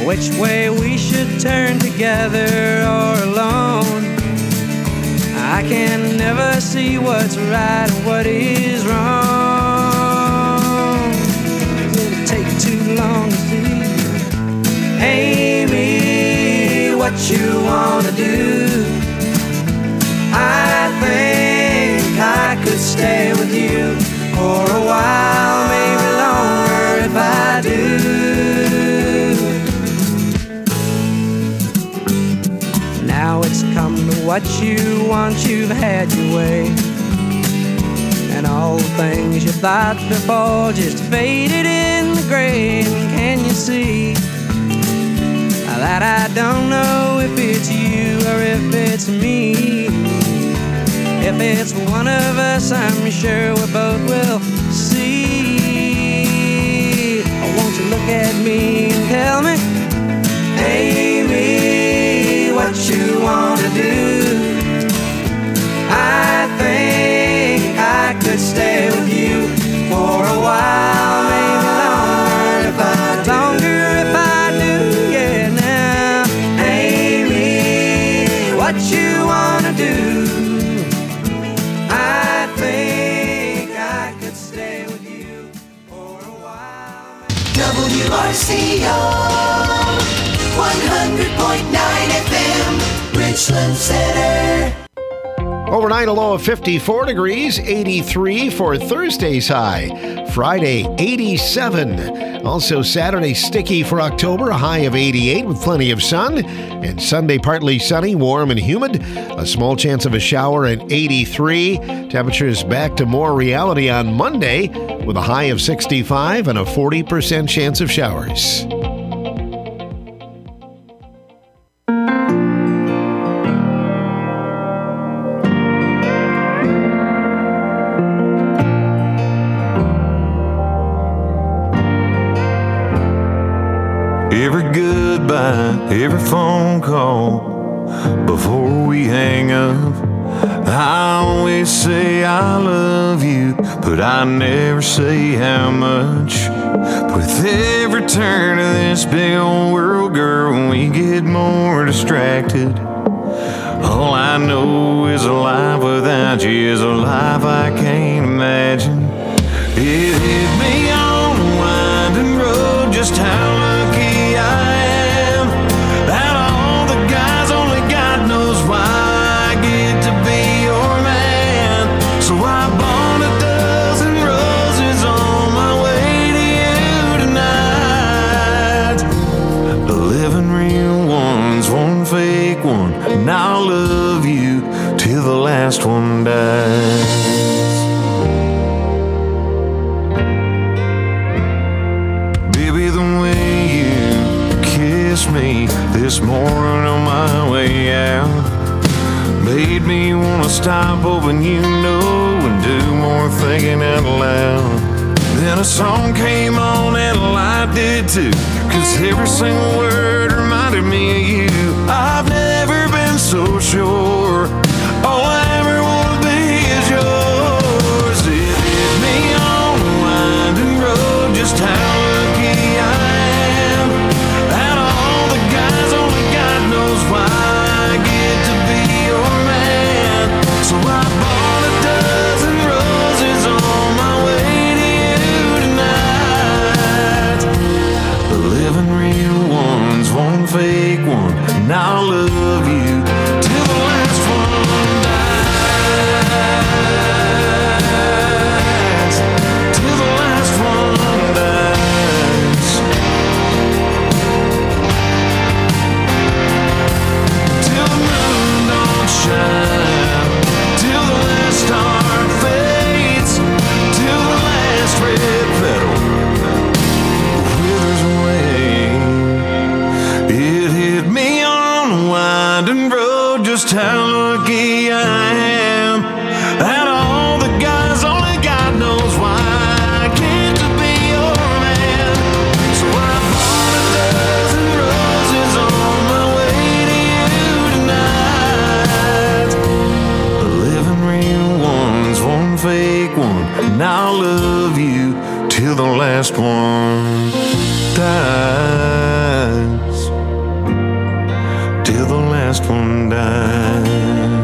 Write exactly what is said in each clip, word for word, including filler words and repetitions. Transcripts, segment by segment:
which way we should turn, together or alone. I can never see what's right and what is wrong. It'll take too long to see. Amy, what you wanna do? I think I could stay with you for a while, maybe longer if I do. Now it's come to what you want, you've had your way, and all the things you thought before just faded in the gray. And can you see that I don't know if it's you or if it's me? If it's one of us, I'm sure we both will see. Oh, won't you look at me and tell me, Amy, what you wanna do? I think I could stay with you for a while, maybe longer if I do. Longer if I do, yeah. Now, Amy, what you wanna do? I think I could stay with you for a while. W R C O one hundred point nine F M, Richland Center. Overnight, a low of fifty-four degrees, eighty-three for Thursday's high. Friday, eighty-seven. Also Saturday, sticky for October, a high of eighty-eight with plenty of sun. And Sunday, partly sunny, warm and humid. A small chance of a shower at eighty-three. Temperatures back to more reality on Monday with a high of sixty-five and a forty percent chance of showers. Every goodbye, every phone call before we hang up, I always say I love you, but I never say how much. With every turn of this big old world, girl, we get more distracted. All I know is a life without you is a life I can't imagine. It hit me on the winding road just how lucky I am. Out of all the guys, only God knows why I get to be your man. So I bought a dozen roses on my way to you tonight. Eleven real ones, one fake one, and I'll love you till the last one dies. Me this morning on my way out made me want to stop hoping you know and do more thinking out loud. Then a song came on and a light did too, cause every single word reminded me of you. I've never been so sure all I ever want to be is yours. It hit me on the winding road just how lucky I am. Why I get to be your man. So I bought a dozen roses on my way to you tonight. Eleven real ones, one fake one, and I'll love you till the last one dies. Till the last one dies. Till the moon don't shine, till the last star fades, till the last red petal withers away. It hit me on the winding road just how lucky I am. Out of all the guys, only God knows why I get to be your man. So I bought a dozen roses on my way to you tonight. Eleven real ones, one fake one, and I'll love you till the last one dies. last one dies.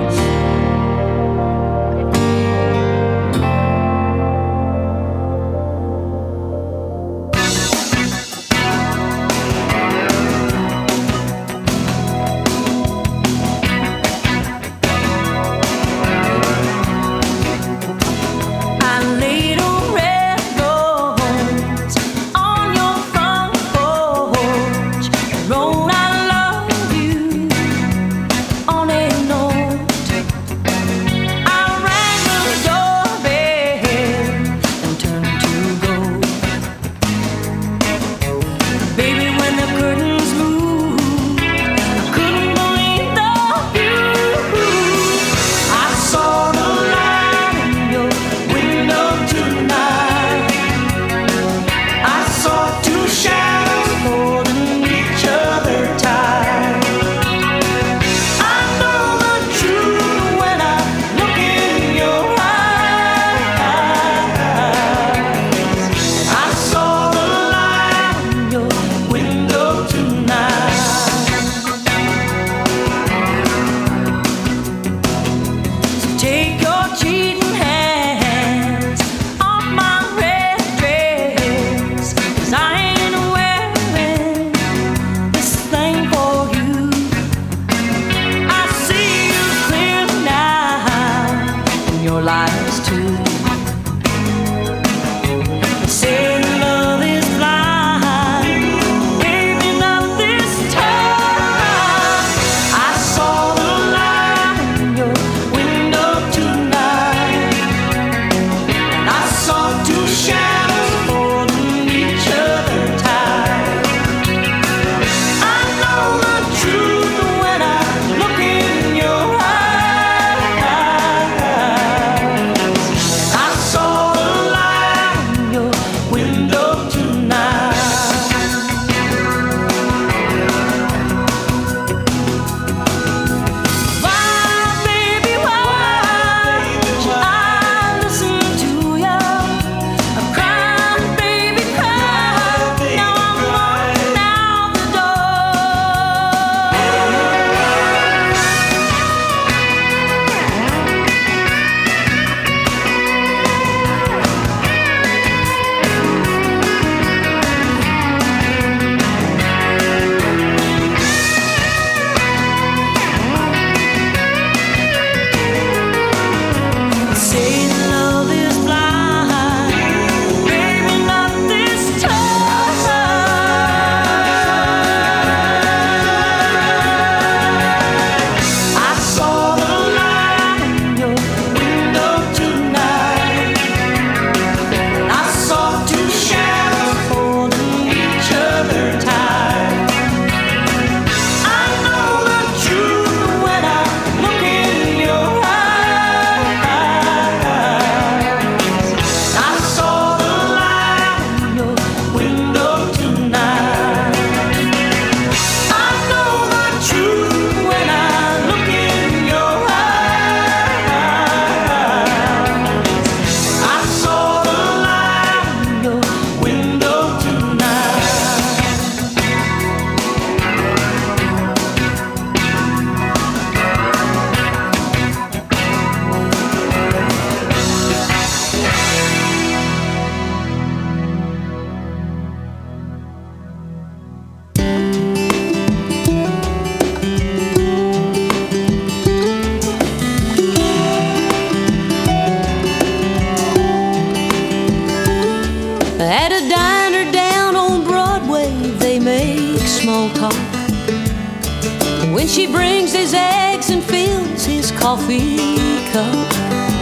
when she brings his eggs and fills his coffee cup.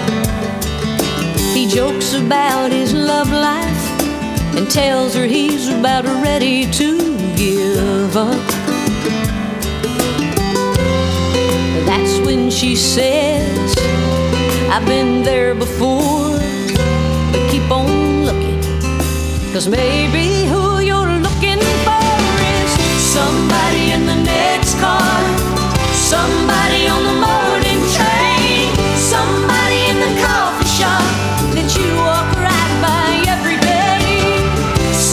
He jokes about his love life and tells her he's about ready to give up. That's when she says, I've been there before, but keep on looking, 'cause maybe who you're looking for is somebody in the next car, somebody on the morning train, somebody in the coffee shop that you walk right by every day,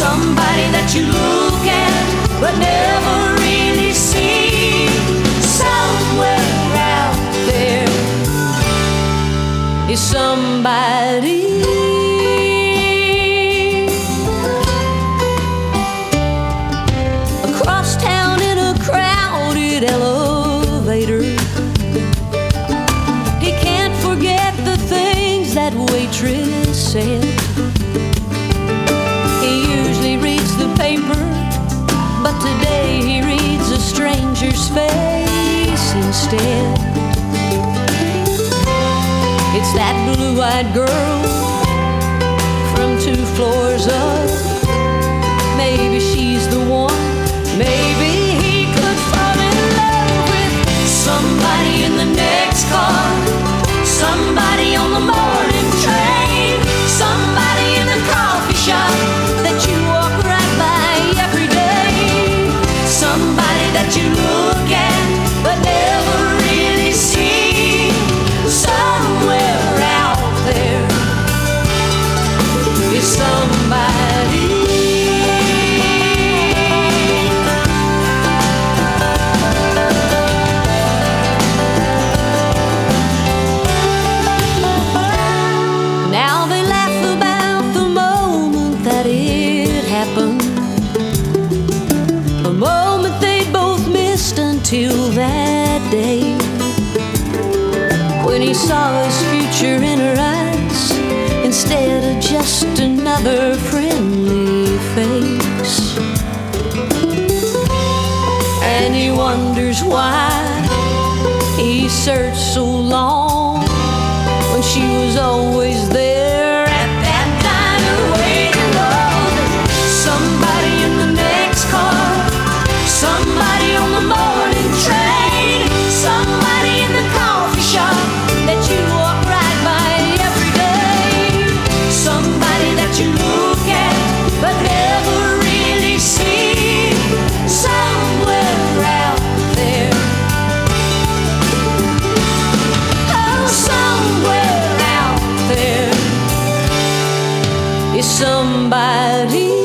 somebody that you look at but never really see, It's that blue-eyed girl from two floors up. Maybe she's the one. Maybe he could fall in love with somebody in the next car, somebody on the morning train, somebody in the coffee shop that you walk right by every day, somebody that you look at but never really see. Somewhere out there is somebody. Now they laugh about the moment that it happened, a moment they both missed until that day, when he saw his future in her eyes instead of just another friendly face. And he wonders why he searched so long when she was always there at that diner waiting on somebody in the next car, somebody on the morning train, somebody in the coffee shop that you walk right by every day, somebody that you look at but never really see. Somewhere out there, oh, somewhere out there is somebody.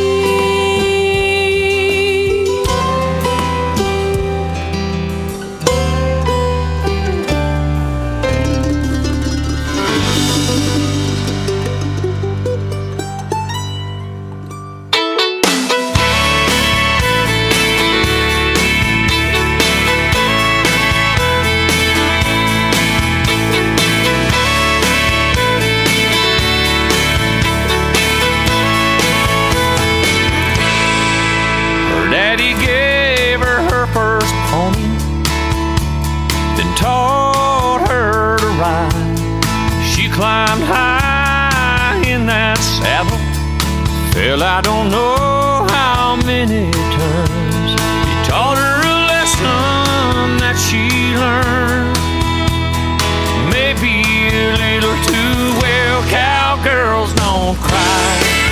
Taught her to ride. She climbed high in that saddle, fell I don't know how many times. He taught her a lesson that she learned, maybe a little too well. Cowgirls don't cry.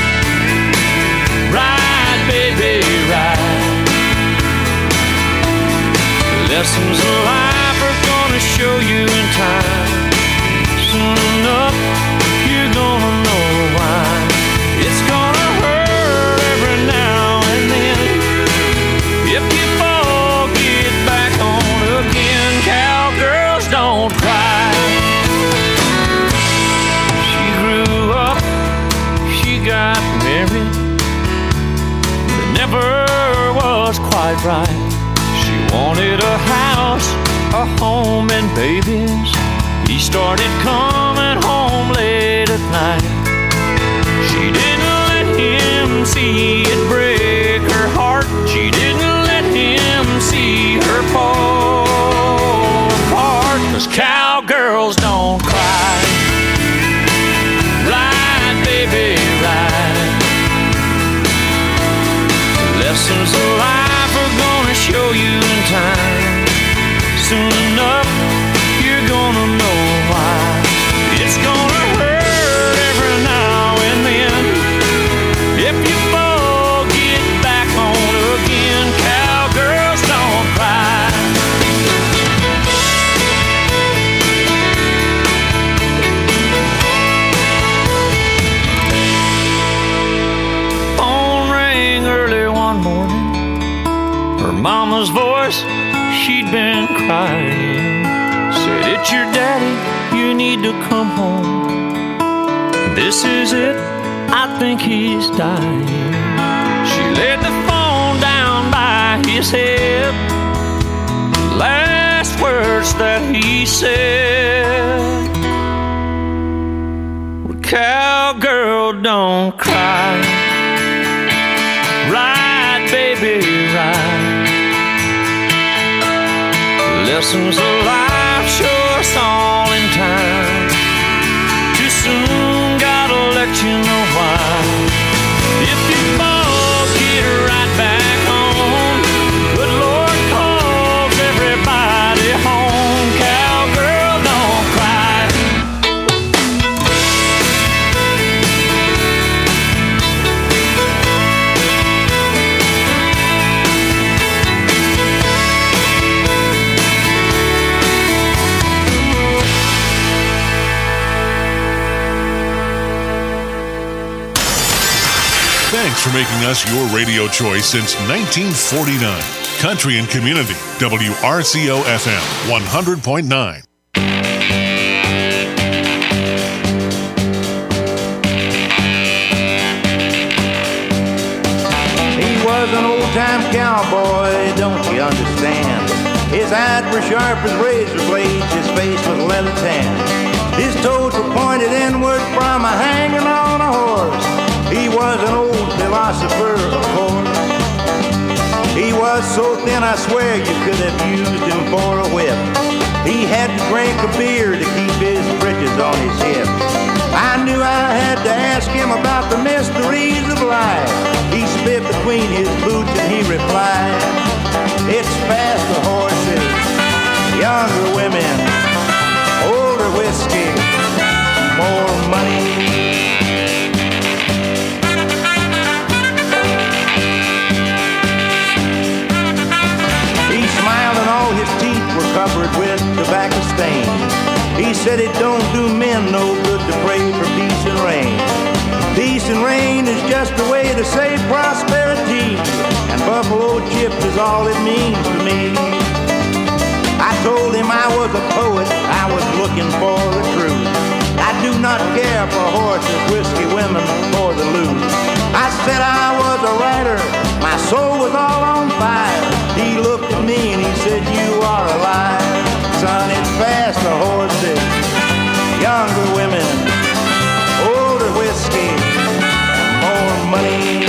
Ride, baby, ride. Lessons of life are gonna show you in time. Soon enough, you're gonna know why. It's gonna hurt every now and then. If you fall, get back on again. Cowgirls don't cry. She grew up, she got married, but never was quite right. She wanted a house, a home and babies. He started coming home late at night. She didn't let him see it break her heart. She didn't let him see her fall apart. 'Cause cowgirls don't cry. Ride, baby, ride. Lessons of life are gonna show you in time. Soon enough, you're gonna know why. It's gonna hurt every now and then. If you fall, get back on again. Cowgirls don't cry. Phone rang early one morning. Her mama's voice, she'd been crying, said, "It's your daddy, you need to come home. This is it, I think he's dying." She laid the phone down by his head. The last words that he said were, "Cowgirl, don't cry. Ride, baby, ride. Lessons of life show us all in time. let you know why. If you fall, get right back home. Good Lord calls everybody home. Cowgirl, don't cry. Thanks for making us your radio choice since nineteen forty-nine. Country and Community, W R C O F M, one hundred point nine. He was an old-time cowboy, don't you understand? His eyes were sharp as razor blades, his face was leather tan. His toes were pointed inward from a hanging on a horse. He was an old philosopher, of course. He was so thin, I swear you could have used him for a whip. He had to drink a beer to keep his britches on his hips. I knew I had to ask him about the mysteries of life. He spit between his boots and he replied, it's faster horses, younger women, older whiskey, more money. All his teeth were covered with tobacco stains. He said it don't do men no good to pray for peace and rain. Peace and rain is just a way to say prosperity, and buffalo chips is all it means to me. I told him I was a poet, I was looking for the truth. I do not care for horses, whiskey, women, or the loot. I said I was a writer, my soul was all on fire. He looked at me and he said, you are a liar. Son, it's faster horses, younger women, older whiskey, more money.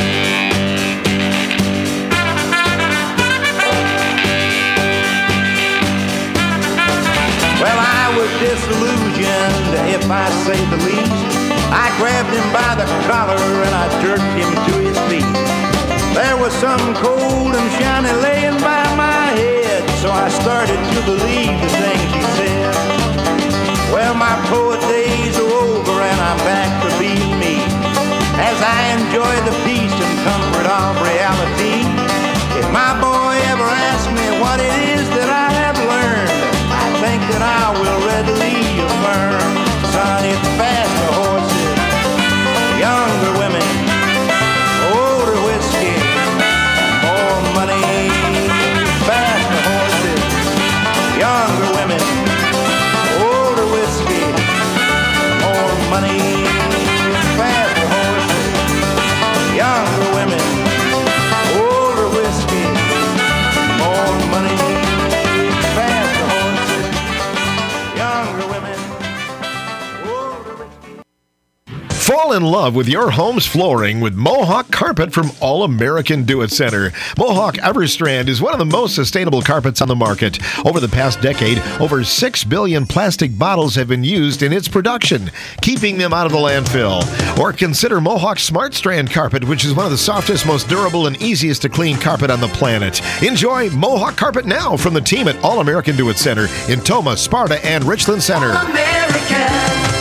Well, I was disillusioned, if I say the least. I grabbed him by the collar and I jerked him to his feet. There was something cold and shiny laying by my head, so I started to believe the things he said. Well, my poet days are over and I'm back to being me, as I enjoy the peace and comfort of reality. If my boy ever asks me what it is that I have learned, I think that I will readily affirm, son, it's faster horses, younger women, older whiskey, more money. Faster horses, younger women, older whiskey, more money. Faster horses, younger women, older whiskey, more money. Faster horses, younger women, older whiskey. Fall in love with your home's flooring with Mohawk Carpet from All American Do It Center. Mohawk Everstrand is one of the most sustainable carpets on the market. Over the past decade, over six billion plastic bottles have been used in its production, keeping them out of the landfill. Or consider Mohawk Smart Strand Carpet, which is one of the softest, most durable, and easiest to clean carpet on the planet. Enjoy Mohawk Carpet now from the team at All American Do It Center in Tomah, Sparta, and Richland Center. All American.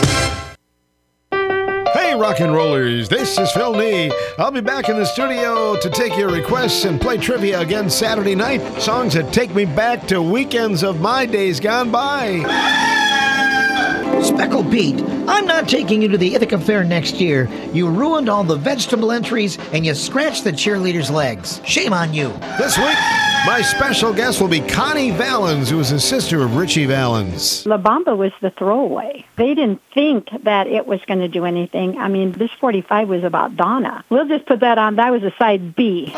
Hey, rock and rollers, this is Phil Nee. I'll be back in the studio to take your requests and play trivia again Saturday night. Songs that take me back to weekends of my days gone by. Speckle Pete, I'm not taking you to the Ithaca Fair next year. You ruined all the vegetable entries and you scratched the cheerleaders' legs. Shame on you. This week, my special guest will be Connie Valens, who is a sister of Richie Valens. La Bamba was the throwaway. They didn't think that it was going to do anything. I mean, this forty-five was about Donna. We'll just put that on. That was a side B.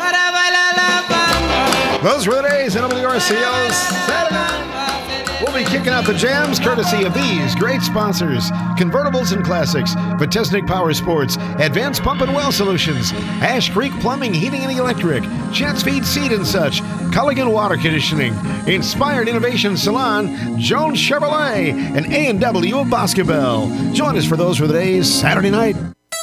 Those were the days in W R C O's Saturday. We'll be kicking out the jams courtesy of these great sponsors: Convertibles and Classics, Vitesnik Power Sports, Advanced Pump and Well Solutions, Ash Creek Plumbing, Heating and Electric, Chance Feed Seed and Such, Culligan Water Conditioning, Inspired Innovation Salon, Jones Chevrolet, and A and W of Boscobel. Join us for Those Were the Days Saturday night.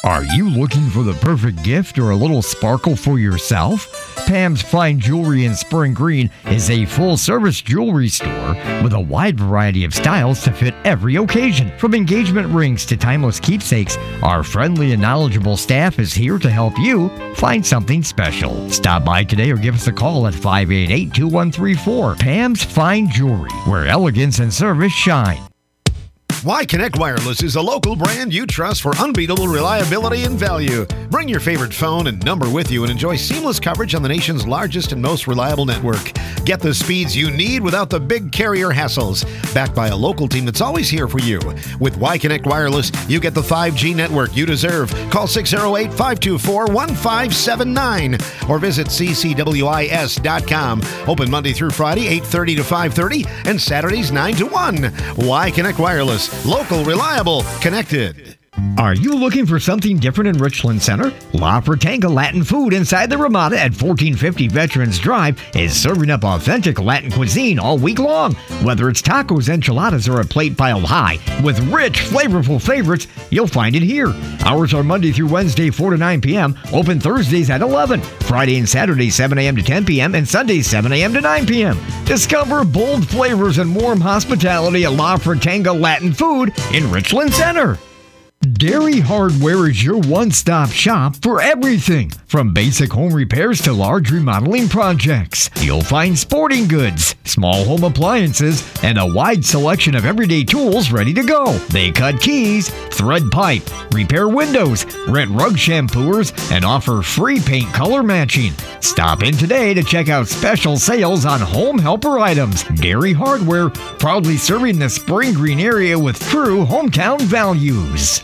Are you looking for the perfect gift or a little sparkle for yourself? Pam's Fine Jewelry in Spring Green is a full-service jewelry store with a wide variety of styles to fit every occasion. From engagement rings to timeless keepsakes, our friendly and knowledgeable staff is here to help you find something special. Stop by today or give us a call at five eight eight, two one three four. Pam's Fine Jewelry, where elegance and service shine. Y-Connect Wireless is a local brand you trust for unbeatable reliability and value. Bring your favorite phone and number with you and enjoy seamless coverage on the nation's largest and most reliable network. Get the speeds you need without the big carrier hassles. Backed by a local team that's always here for you. With Y-Connect Wireless, you get the five G network you deserve. Call six oh eight, five two four, one five seven nine or visit c c w i s dot com. Open Monday through Friday, eight thirty to five thirty and Saturdays, nine to one. Y-Connect Wireless. Local, reliable, connected. Are you looking for something different in Richland Center? La Fratanga Latin Food inside the Ramada at fourteen fifty Veterans Drive is serving up authentic Latin cuisine all week long. Whether it's tacos, enchiladas, or a plate piled high with rich, flavorful favorites, you'll find it here. Hours are Monday through Wednesday, four to nine p.m., open Thursdays at eleven, Friday and Saturday, seven a.m. to ten p.m., and Sundays, seven a.m. to nine p.m. Discover bold flavors and warm hospitality at La Fratanga Latin Food in Richland Center. Dairy Hardware is your one-stop shop for everything, from basic home repairs to large remodeling projects. You'll find sporting goods, small home appliances, and a wide selection of everyday tools ready to go. They cut keys, thread pipe, repair windows, rent rug shampooers, and offer free paint color matching. Stop in today to check out special sales on home helper items. Dairy Hardware, proudly serving the Spring Green area with true hometown values.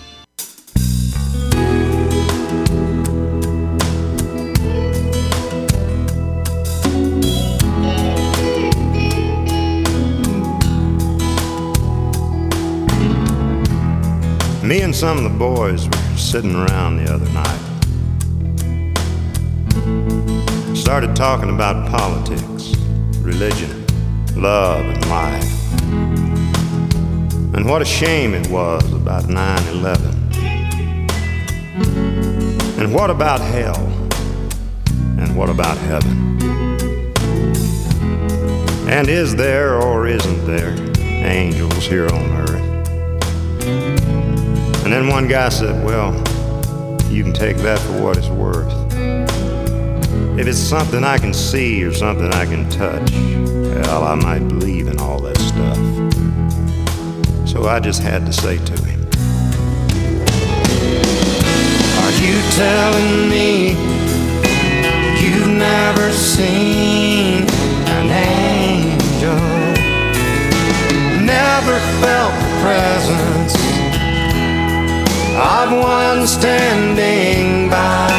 Me and some of the boys were sitting around the other night. Started talking about politics, religion, love, and life. And what a shame it was about nine eleven. And what about hell? And what about heaven? And is there or isn't there angels here on earth? And then one guy said, well, you can take that for what it's worth. If it's something I can see or something I can touch, well, I might believe in all that stuff. So I just had to say to him, are you telling me you've never seen an angel? Never felt the presence of one standing by?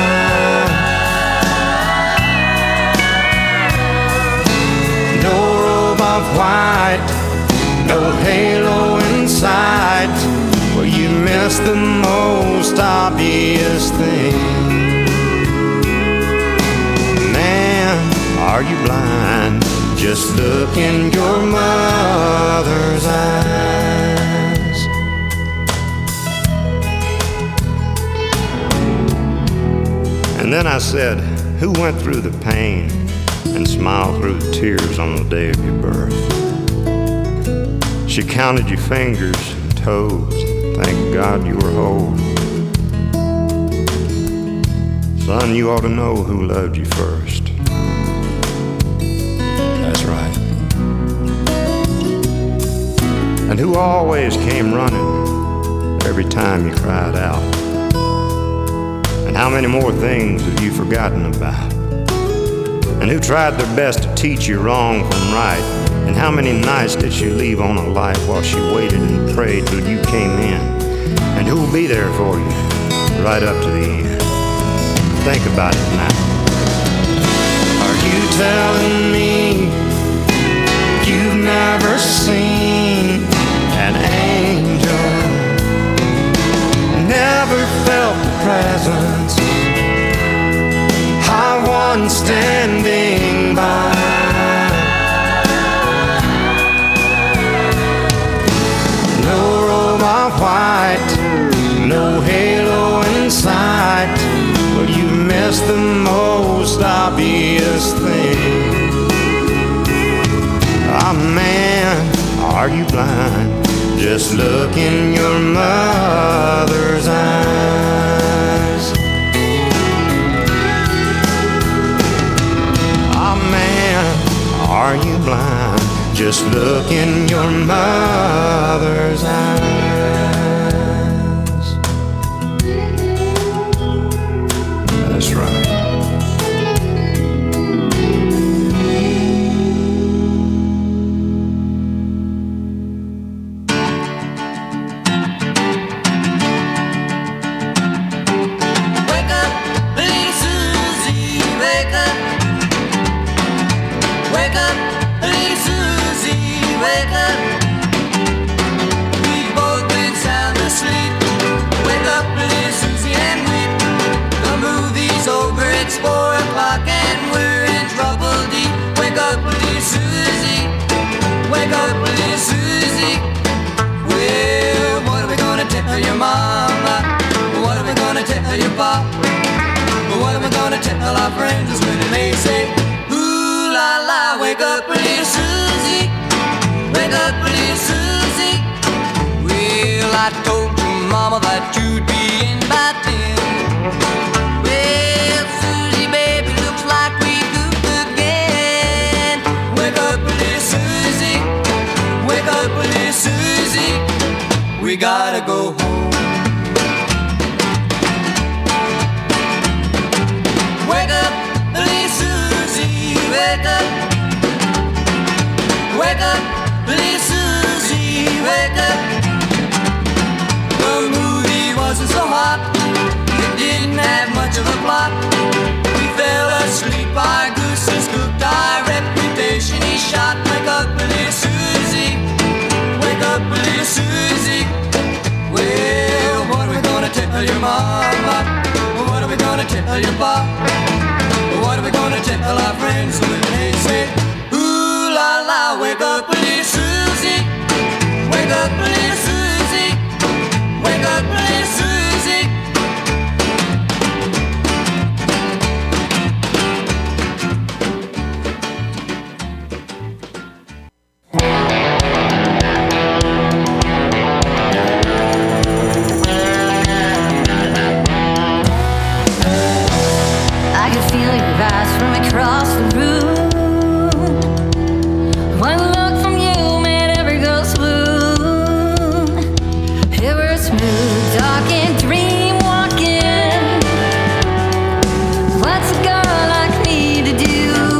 No robe of white, no halo in sight, where you miss the most obvious thing. Man, are you blind? Just look in your mother's eyes. And then I said, who went through the pain and smiled through the tears on the day of your birth? She counted your fingers and toes, thank God you were whole. Son, you ought to know who loved you first. That's right. And who always came running every time you cried out. And how many more things have you forgotten about? And who tried their best to teach you wrong from right? And how many nights did she leave on a light while she waited and prayed till you came in? And who'll be there for you right up to the end? Think about it now. Are you telling me you've never seen an angel? Never felt the presence of one standing by? No robe of white, no halo inside, are you blind? Just look in your mother's eyes. Oh man, are you blind? Just look in your mother's eyes. That's right. Four o'clock and we're in trouble deep. Wake up, little Susie. Wake up, little Susie. Well, what are we gonna tell your mama? What are we gonna tell your pop? What are we gonna tell our friends when they say, ooh la la, wake up, little Susie. Wake up, little Susie. Well, I told your mama that you'd be in by ten. Susie, we gotta go home. Wake up, little Susie, wake up. Wake up, little Susie, wake up. The movie wasn't so hot, it didn't have much of a plot. We fell asleep, our gooses cooked, our reputation he shot. Wake up, little Susie. Wake up, little Susie. Well, what are we gonna tell your mama? What are we gonna tell your pop? What are we gonna tell our friends when they say, ooh la la, wake up, little Susie. Wake up, little Susie. Wake up, little Susie. Across the room, one look from you made every girl swoon. It was smooth, dark and dream walking. What's a girl like me to do?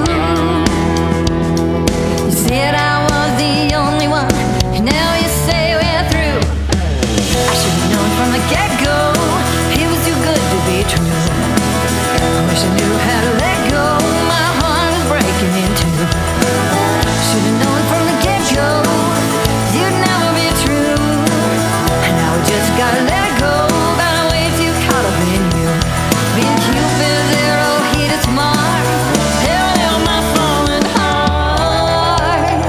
You said I was the only one, and now you say we're through. I should have known from the get-go, it was too good to be true. I wish I knew how to let go. Should've known from the get-go you'd never be true. And now we just gotta let it go. Got way too caught up in you. Being Cupid's arrow hit its mark. Hell, held my falling heart.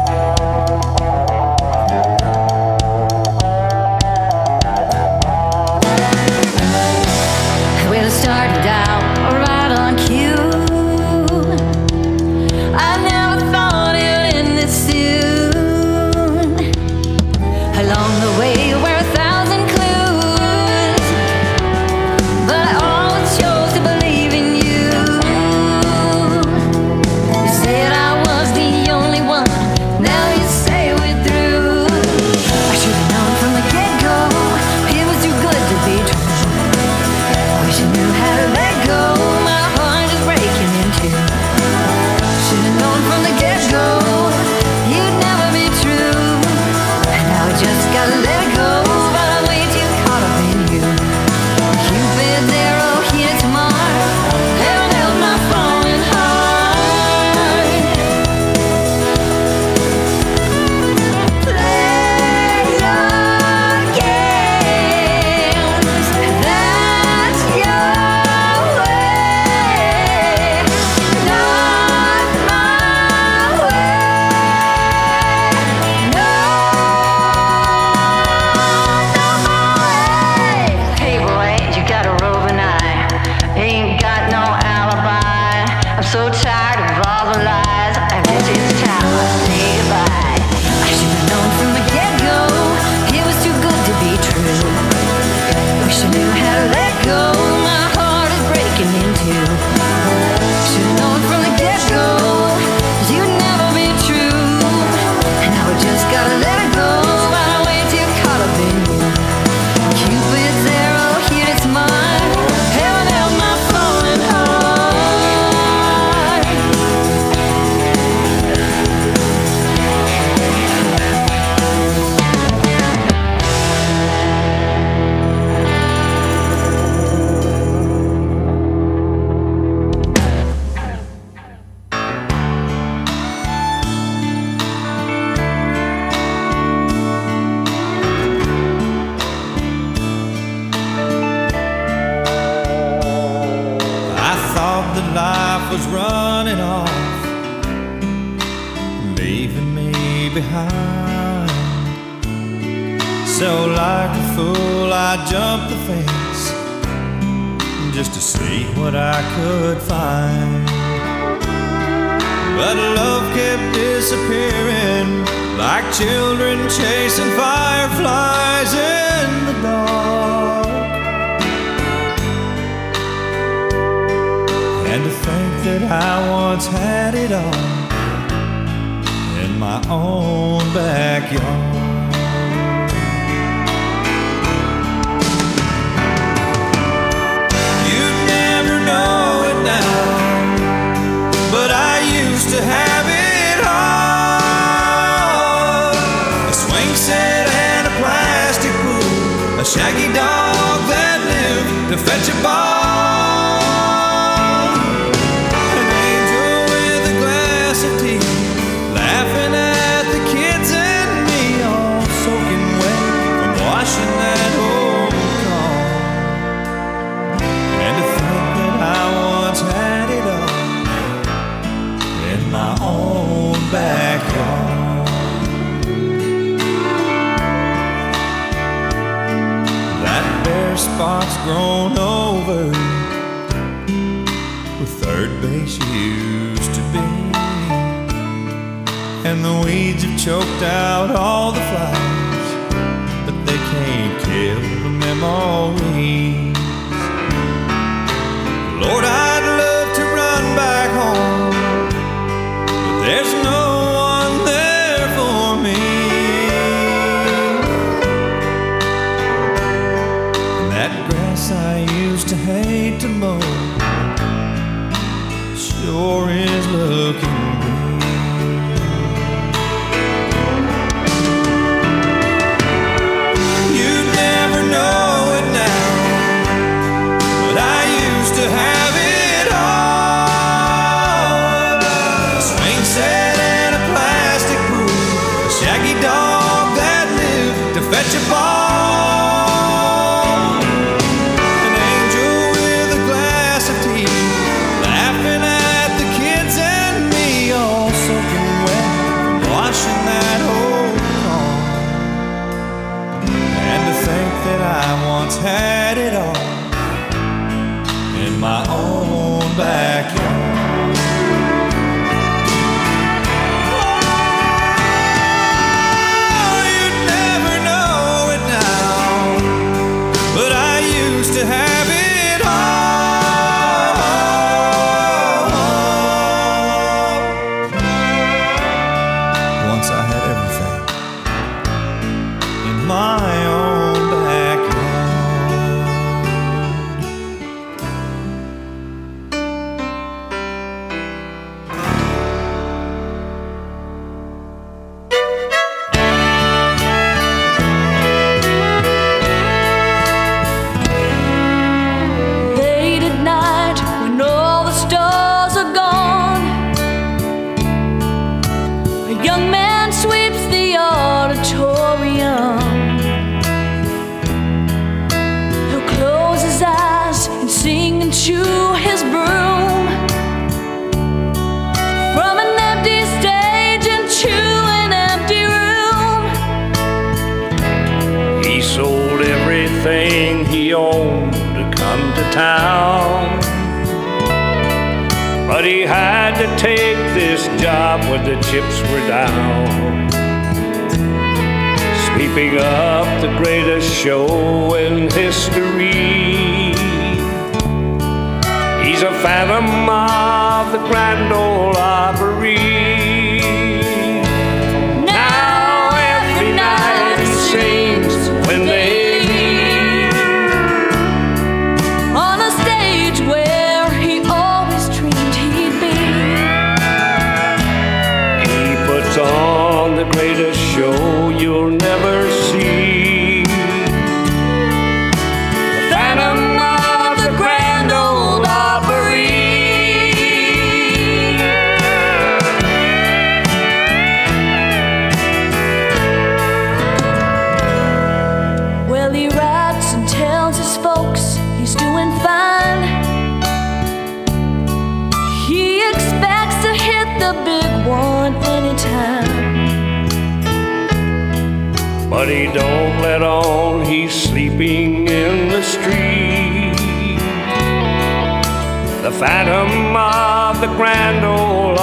Well, it started out right on cue. Along the way were a thousand clues, but I always chose to believe in you. You said I was the only one, now you say we're through. I should have known from the get-go, it was too good to be true. Wish I knew how to let go, my heart is breaking in two. Should have known from the get-go you'd never be true. Just gotta let it go, but I'm way too caught up in you. Cupid's arrow hit its mark. Heaven held my falling heart. Play your games, that's your way, not my way. No. So tired of all the lies, I guess it's time I say goodbye. I should have known life was running off, leaving me behind. So like a fool I jumped the fence just to see what I could find. But love kept disappearing like children chasing fireflies in the dark. And to think that I once had it all in my own backyard. You'd never know it now, but I used to have it all. A swing set and a plastic pool, a shaggy dog that lived to fetch a ball. Backyard. That bare spot's grown over where third base used to be, and the weeds have choked out all the flowers, but they can't kill the memories. Lord, I'd love to run back home, but there's no one there for me. And that grass I used to hate to mow sure is looking green. You'd never know it now, but I used to have it all. A swing set and a plastic pool, a shaggy dog that lived to fetch a ball, an angel with a glass of tea, laughing at the kids and me, all soaking wet from washing that old car. And to think that I once had it all in my own backyard. Oh, you'd never know it now, but I used to have it all. Once I had everything in my own backyard. Late at night when all the stars are gone, a young man sweeps the auditorium. He'll close his eyes and sing and chew his broom from an empty stage into an empty room. He sold everything he owned to come to town, but he had to take this job when the chips were down, sweeping up the greatest show in history. He's a phantom of the Grand Ole Opry. Now every night he sings when they leave, On a stage where he always dreamed he'd be. he puts on the greatest show you'll never see. The Phantom of the Grand Ole Opry. a big one anytime. But he don't let on he's sleeping in the street. The Phantom of the Grand Ole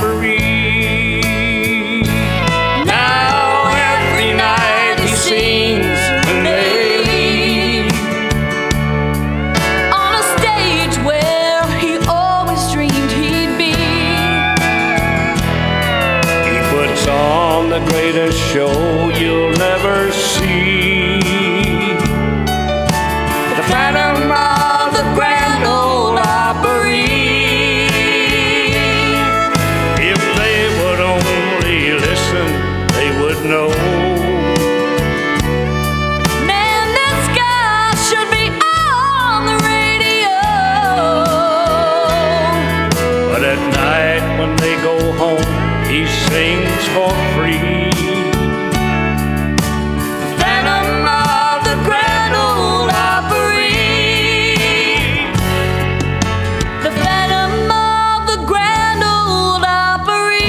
Opry. Now every night he sings when they leave, on a stage where he always dreamed he'd be. He puts on the greatest show you'll never see. The Phantom of the Grand Ole Opry. If they would only listen, they would know. Man, this guy should be on the radio. But at night when they go home, he sings for free. Phantom of the Grand Ole Opry. The Phantom of the Grand Ole Opry.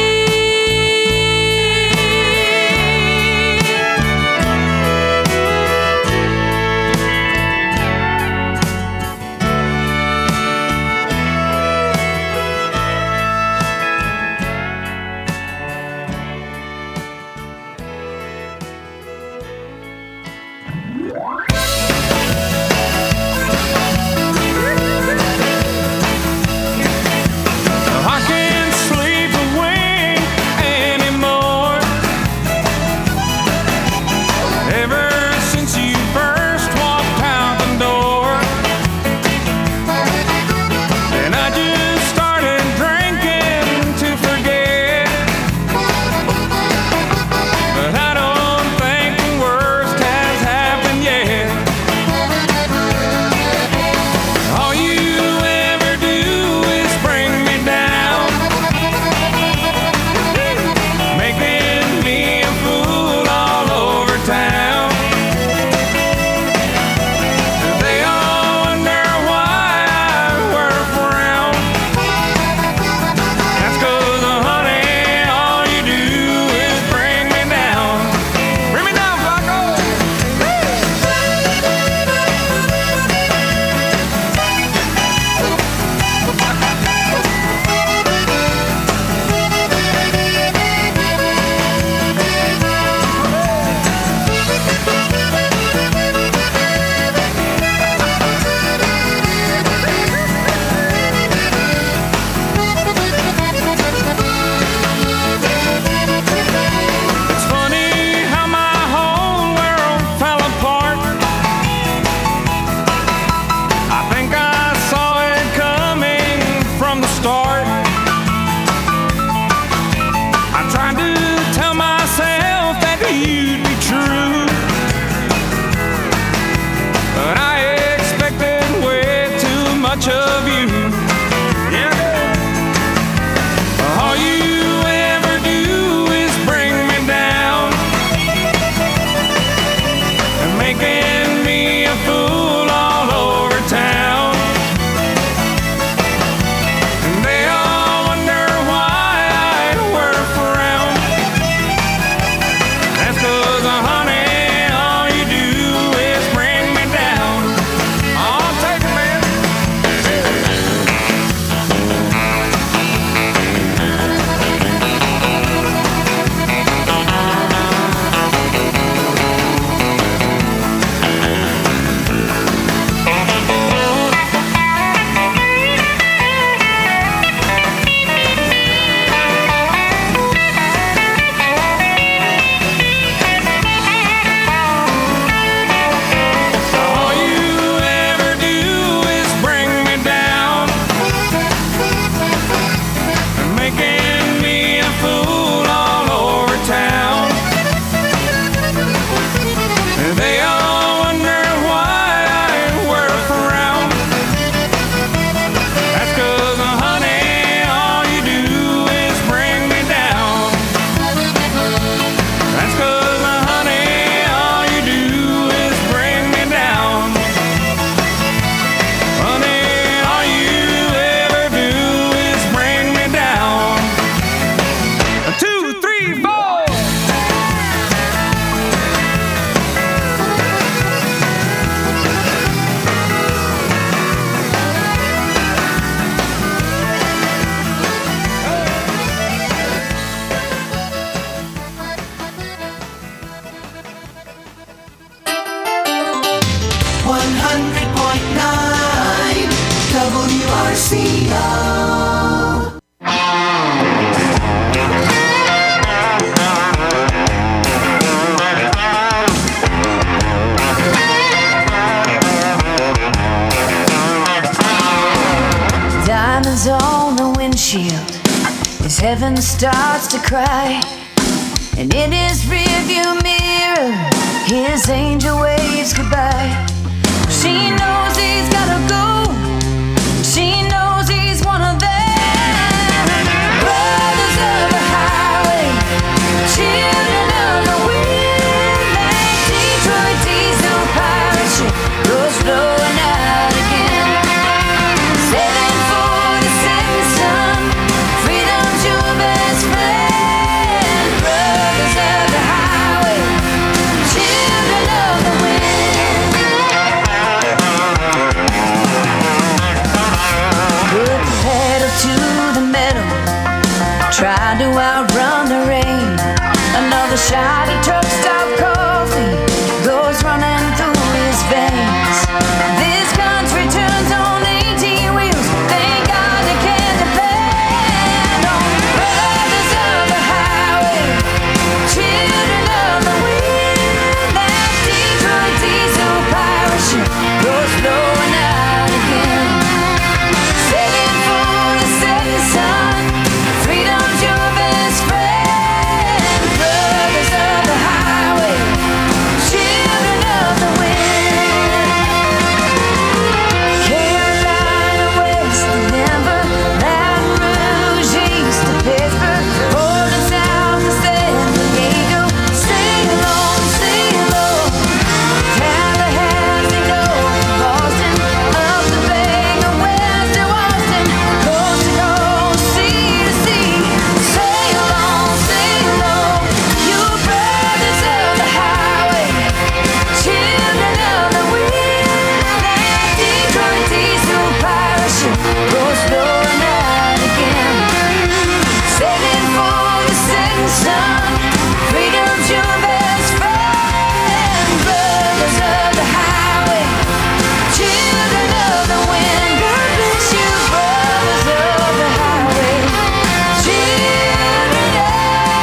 I can't sleep away anymore. Ever since you first walked out the door, and I just started drinking to forget. But I don't think the worst has happened yet. All you ever do is bring me down, making me a fool all over town. They all wonder why I wear a frown. That's 'cause, honey, all you do is bring me down. Bring me down, Flacco. It's funny how my whole world fell apart. I think I saw it coming from the start. I tried to tell myself that you'd be true, but I expected way too much of you. All you ever do is bring me down, and making me a fool all over town. And they all on the windshield, his heaven starts to cry. And in his rearview mirror, his angel waves goodbye. She knows he's gotta go, she knows he's one of them. Brothers of the highway, children of the wind. That Detroit diesel pirate ship goes blowing out again. Sailing for the setting sun, freedom's your best friend. Brothers of the highway, children of the wind. Put the pedal to the metal, try to outrun the rain. Another shot of truck stop coffee goes running through his veins. This country turns on eighteen wheels, thank God they can depend on brothers of the highway, children of the wind. That Detroit diesel pirate ship goes blowing out again. Sailing for the setting sun, freedom's your best friend. Brothers of the highway, children of the wind. Carolina west to Denver, Baton Rouge east to Pittsburgh, Portland south to San Diego. Sail on, sail on, Tallahassee north to Boston, up the bay and west to Austin, coast to coast, sea to sea. Sail on, sail on, you brothers of the highway, children of the wind. That Detroit diesel pirate ship goes blowing out again. Sailing for the setting sun, freedom's your best friend. Brothers of the highway, children of the wind. God bless you, brothers of the highway, children of the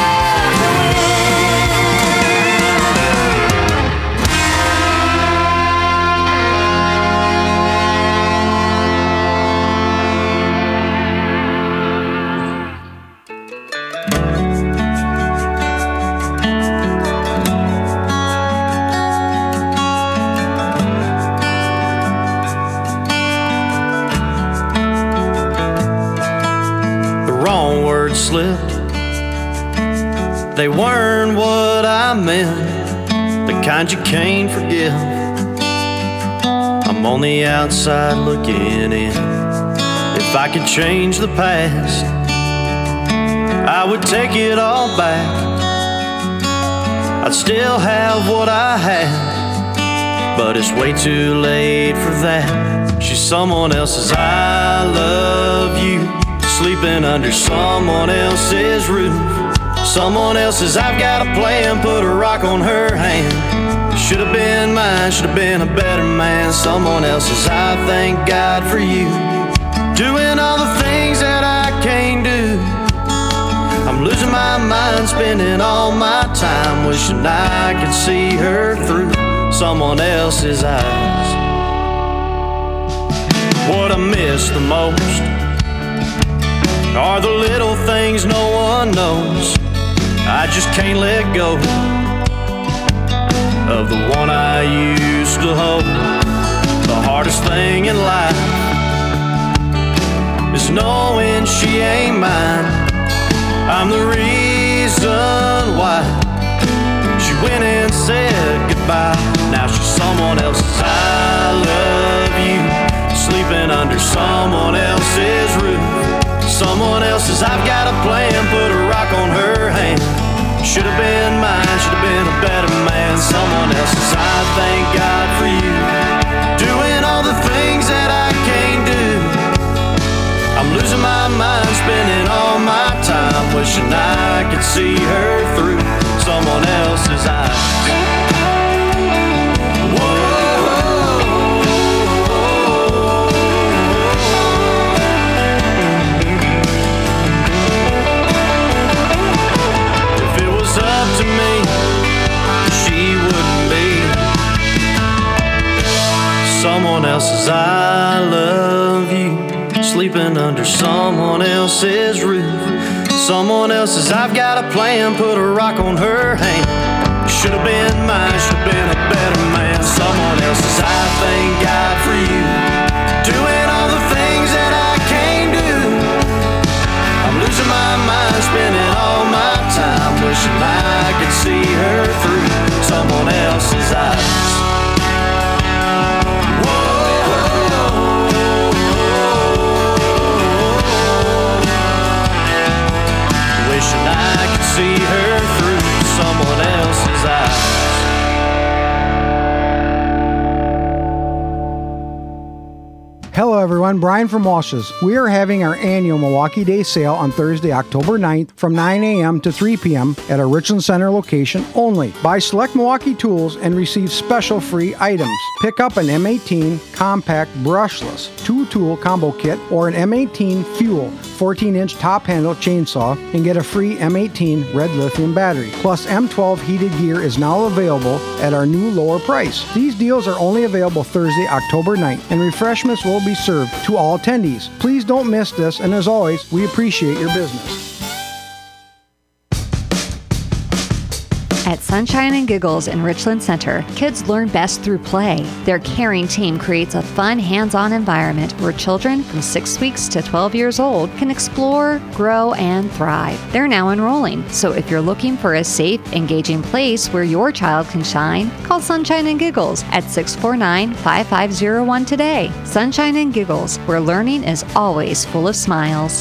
The wrong words slipped. They weren't what I meant, the kind you can't forgive. I'm on the outside looking in. If I could change the past, I would take it all back. I'd still have what I had, but it's way too late for that. She's someone else's I love you, sleeping under someone else's roof. Someone else's I've got a plan, put a rock on her hand. Should have been mine, should have been a better man. Someone else's I thank God for you, doing all the things that I can't do. I'm losing my mind, spending all my time wishing I could see her through someone else's eyes. What I miss the most are the little things no one knows. I just can't let go of the one I used to hold. The hardest thing in life is knowing she ain't mine. I'm the reason why she went and said goodbye. Now she's someone else's I love you, sleeping under someone else's roof. Someone else's I've got a plan, put a rock on her hand. Should have been mine, should have been a better man. Someone else's I thank God for you, doing all the things that I can't do. I'm losing my mind, spending all my time wishing I could see her through someone else's eyes. Someone else's I love you, sleeping under someone else's roof. Someone else's, I've got a plan, put a rock on her hand. Should have been mine, should have been a better man. Someone else's, I thank God for you, doing all the things that I can't do. I'm losing my mind, spending all my time, wishing I could see her through someone else's eyes. Wishing I could see her through someone else's eyes. Hello everyone, Brian from Walsh's. We are having our annual Milwaukee Day sale on Thursday, October ninth from nine a.m. to three p.m. at our Richland Center location only. Buy select Milwaukee tools and receive special free items. Pick up an M eighteen Compact Brushless two-tool combo kit or an M eighteen Fuel fourteen inch top handle chainsaw and get a free M eighteen red lithium battery. Plus M twelve heated gear is now available at our new lower price. These deals are only available Thursday, October ninth, and refreshments will be served to all attendees. Please don't miss this, and as always, we appreciate your business. At Sunshine and Giggles in Richland Center, kids learn best through play. Their caring team creates a fun, hands-on environment where children from six weeks to twelve years old can explore, grow, and thrive. They're now enrolling, so if you're looking for a safe, engaging place where your child can shine, call Sunshine and Giggles at six four nine, five five zero one today. Sunshine and Giggles, where learning is always full of smiles.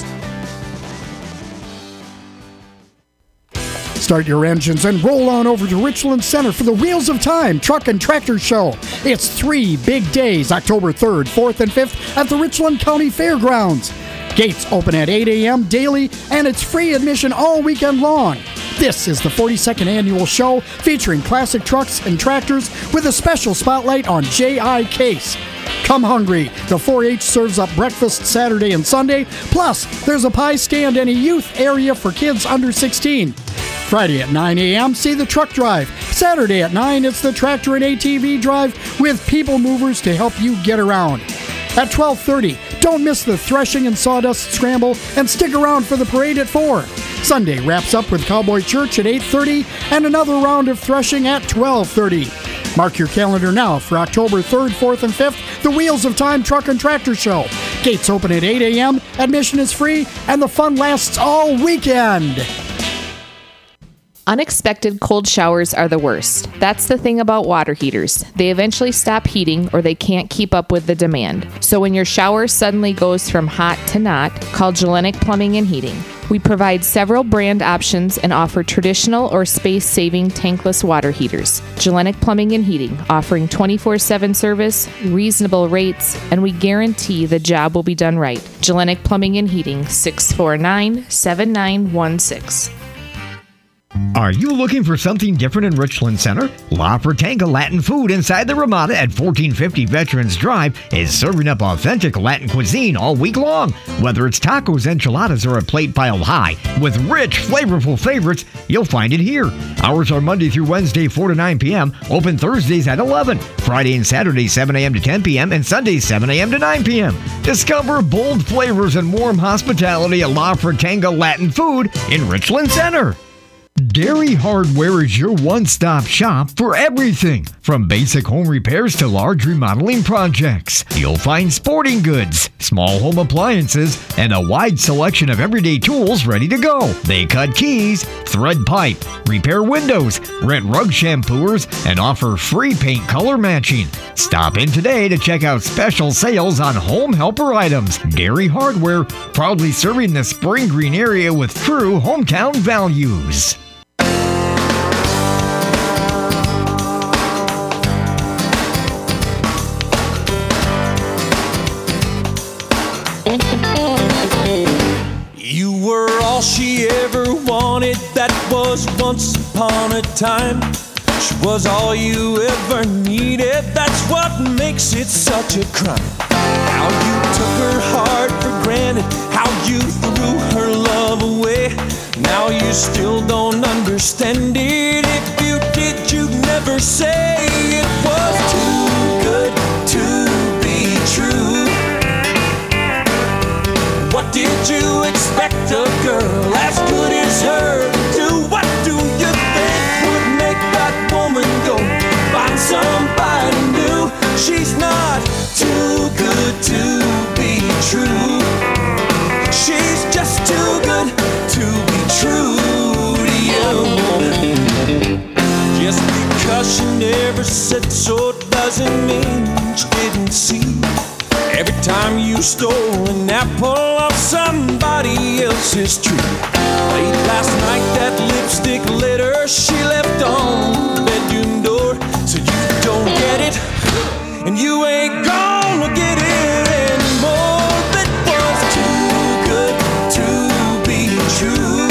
Start your engines and roll on over to Richland Center for the Wheels of Time Truck and Tractor Show. It's three big days, October third, fourth, and fifth at the Richland County Fairgrounds. Gates open at eight a.m. daily, and it's free admission all weekend long. This is the forty-second annual show featuring classic trucks and tractors with a special spotlight on J I. Case. Come hungry. The four H serves up breakfast Saturday and Sunday. Plus, there's a pie stand and a youth area for kids under sixteen. Friday at nine a.m., see the truck drive. Saturday at nine, it's the tractor and A T V drive with people movers to help you get around. At twelve thirty, don't miss the threshing and sawdust scramble and stick around for the parade at four. Sunday wraps up with Cowboy Church at eight thirty and another round of threshing at twelve thirty. Mark your calendar now for October third, fourth, and fifth, the Wheels of Time Truck and Tractor Show. Gates open at eight a.m., admission is free, and the fun lasts all weekend. Unexpected cold showers are the worst. That's the thing about water heaters. They eventually stop heating or they can't keep up with the demand. So when your shower suddenly goes from hot to not, call Gellenic Plumbing and Heating. We provide several brand options and offer traditional or space-saving tankless water heaters. Gellenic Plumbing and Heating, offering twenty-four seven service, reasonable rates, and we guarantee the job will be done right. Gellenic Plumbing and Heating, six four nine, seven nine one six. Are you looking for something different in Richland Center? La Fratanga Latin Food inside the Ramada at fourteen fifty Veterans Drive is serving up authentic Latin cuisine all week long. Whether it's tacos, enchiladas, or a plate piled high with rich, flavorful favorites, you'll find it here. Hours are Monday through Wednesday, four to nine p.m., open Thursdays at eleven, Friday and Saturday, seven a.m. to ten p.m., and Sundays, seven a.m. to nine p.m. Discover bold flavors and warm hospitality at La Fratanga Latin Food in Richland Center. Dairy Hardware is your one-stop shop for everything, from basic home repairs to large remodeling projects. You'll find sporting goods, small home appliances, and a wide selection of everyday tools ready to go. They cut keys, thread pipe, repair windows, rent rug shampooers, and offer free paint color matching. Stop in today to check out special sales on home helper items. Dairy Hardware, proudly serving the Spring Green area with true hometown values. You were all she ever wanted, that was once upon a time. She was all you ever needed, that's what makes it such a crime. How you took her heart for granted, how you threw her love away. Now you still don't understand it. If you did, you'd never say it was too good to be true. What expect a girl as good as her to do? What do you think would make that woman go find somebody new? She's not too good to be true. She's just too good to be true to you. Just because she never said so doesn't mean she didn't see. Every time you stole an apple off somebody else's tree. Late last night that lipstick litter she left on the bedroom door. So you don't get it, and you ain't gonna get it anymore. That was too good to be true.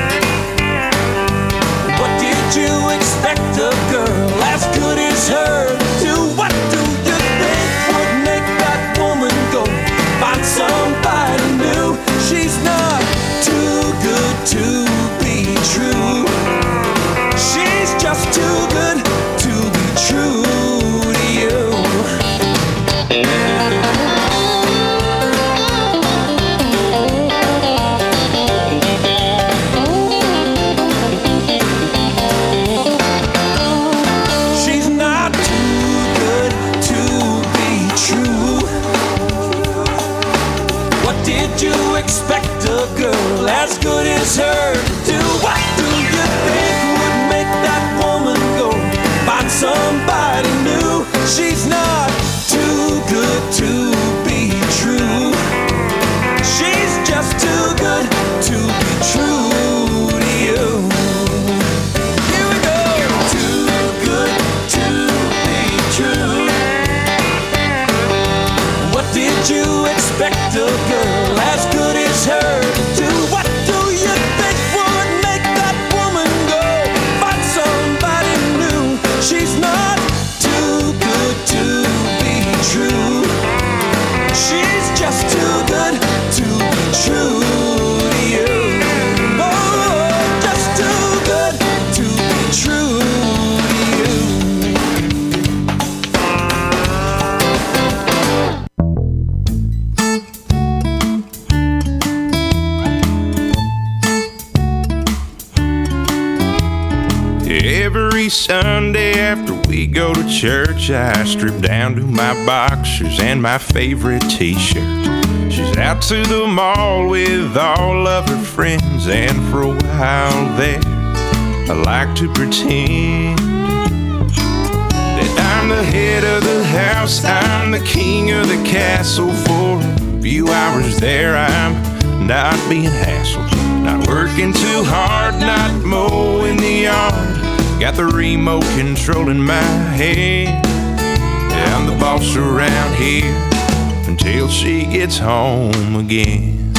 What did you expect a girl as good as her to do? What do you think would make that woman go find somebody new? She's not too good to be true. She's just too good to be true to you. She's not too good to be true. What did you expect a girl as good as her to do? What do you think would make that woman go find somebody new? She's not too good to be true. She's just too good to be true to you. Here we go. Too good to be true. What did you expect a girl as good as her to do? What do you think would make that woman go find somebody new? She's not too good to be true. She's just too good to be true to you. Oh, just too good to be true to you. Every Sunday after we go to church, I strip down to my boxers and my favorite t-shirt. She's out to the mall with all of her friends, and for a while there, I like to pretend that I'm the head of the house, I'm the king of the castle. For a few hours there, I'm not being hassled, not working too hard, not mowing the yard. Got the remote control in my hand. I'm the boss around here until she gets home again.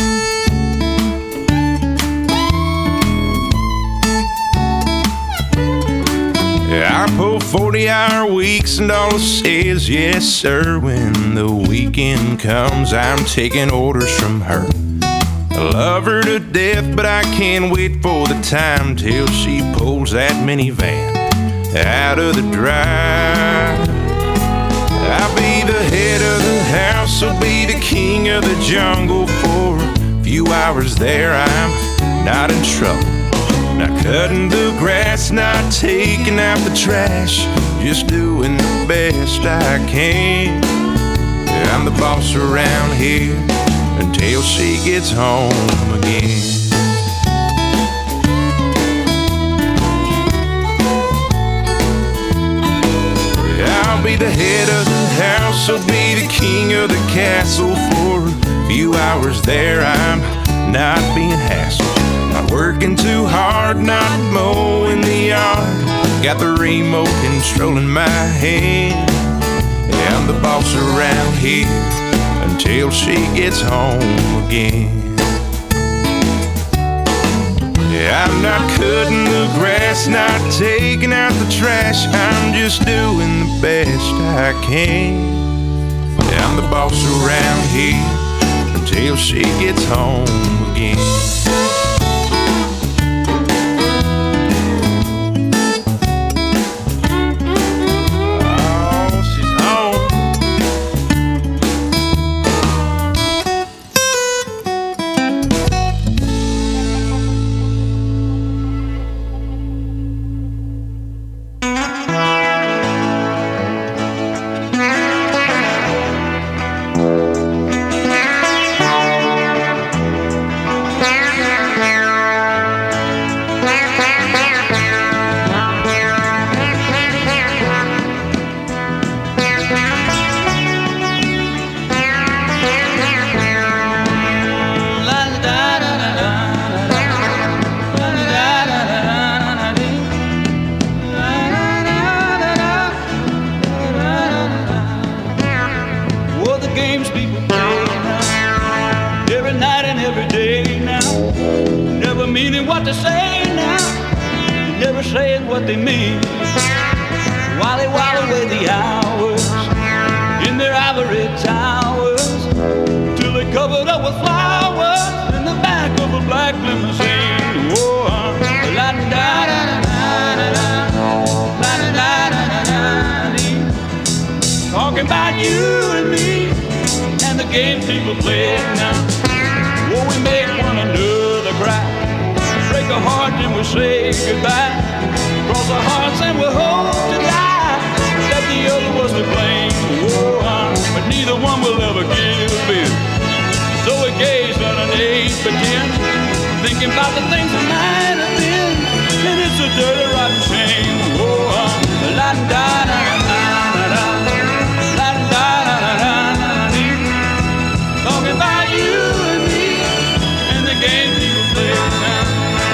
I pull forty-hour weeks and all it says, yes sir. When the weekend comes, I'm taking orders from her. I love her to death, but I can't wait for the time till she pulls that minivan out of the drive. I'll be the head of the house, I'll be the king of the jungle. For a few hours there, I'm not in trouble, not cutting the grass, not taking out the trash, just doing the best I can. I'm the boss around here until she gets home again. I'll be the head of the house, I'll be the king of the castle. For a few hours there, I'm not being hassled, not working too hard, not mowing the yard. Got the remote control in my hand. I'm the boss around here until she gets home again. Yeah, I'm not cutting the grass, not taking out the trash, I'm just doing the best I can. Yeah, I'm the boss around here until she gets home again. never meaning what they say now. Never saying what they mean. While they while away the hours in their ivory towers, till they covered up with flowers in the back of a black limousine. Whoa, la da da da da da, la da da da da da. Talking about you and me and the game people play now. Whoa, we make one another cry, break a heart and we say goodbye, cross our hearts and we hope to die that the other was to blame. Whoa, but neither one will ever give in. So we gaze at an age pretend, thinking about the things that might have been, and it's a dirty rotten shame. Whoa, la da da da da da, la da da da da da. Talking about you and me and the game people play now.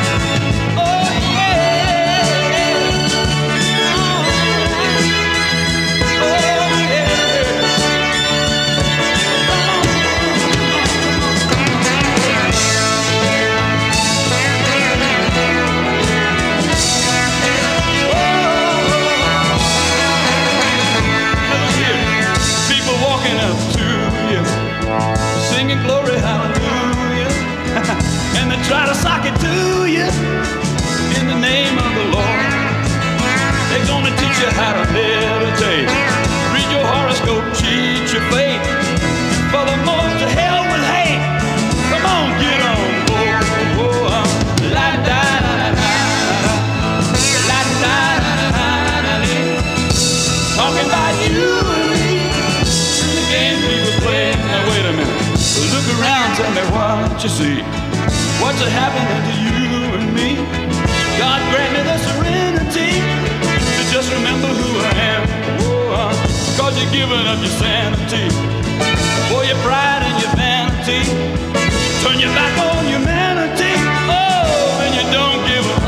Glory, hallelujah. And they try to sock it to you in the name of the Lord. They're gonna teach you how to meditate, read your horoscope, cheat your fate, for the most to hell with hate. Come on, get on board. Oh, uh, la da da da da, la da da da da da. Talking about you and me and the game people play. Now wait a minute. Look around, tell me what you see. What's happening to you and me? God grant me the serenity to just remember who I am. Oh, cause you're giving up your sanity for your pride and your vanity. Turn your back on humanity. Oh, and you don't give a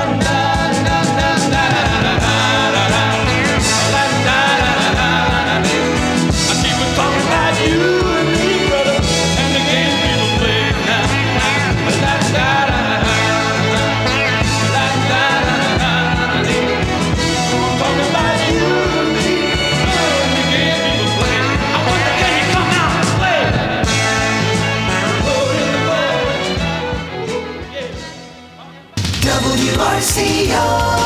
I keep on talking about you. W R C O